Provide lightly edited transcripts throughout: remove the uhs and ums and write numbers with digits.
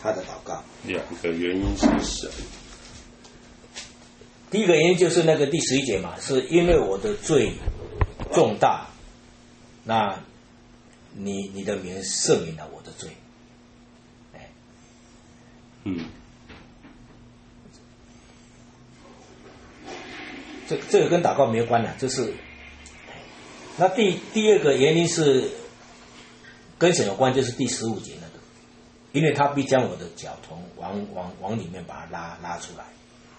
他的祷告。 2个原因是什么？ 第一个原因就是那个第11节嘛，是因为我的罪重大，那你的名赦免了我的罪。这个跟祷告没有关了，就是那第二个原因是跟神有关，就是第15节那个，因为他必将我的脚从往里面把它拉出来。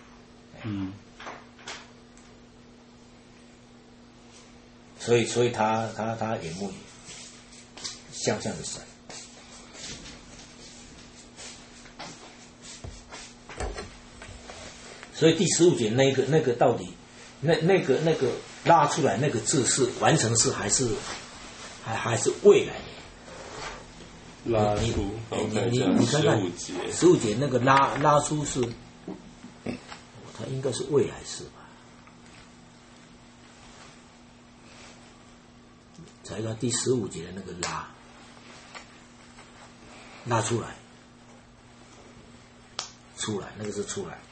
所以他眼目向着神。所以第15节那个到底那个拉出来那个字是完成式还是未来？ 拉出， 你看看15节那个拉出是，它应该是未来式吧？才到第15节的那个拉出来，那个是出来。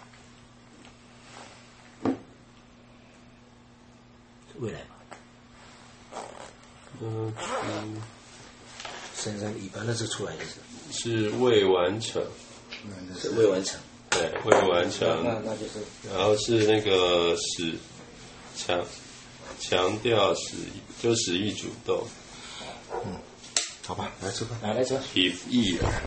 未来吧，身上一般都是出来的是未完成， 是未完成， 对，未完成， 那就是， 然后是那个强调使役主动， 好吧，来吃饭，来吃饭 ，if ear。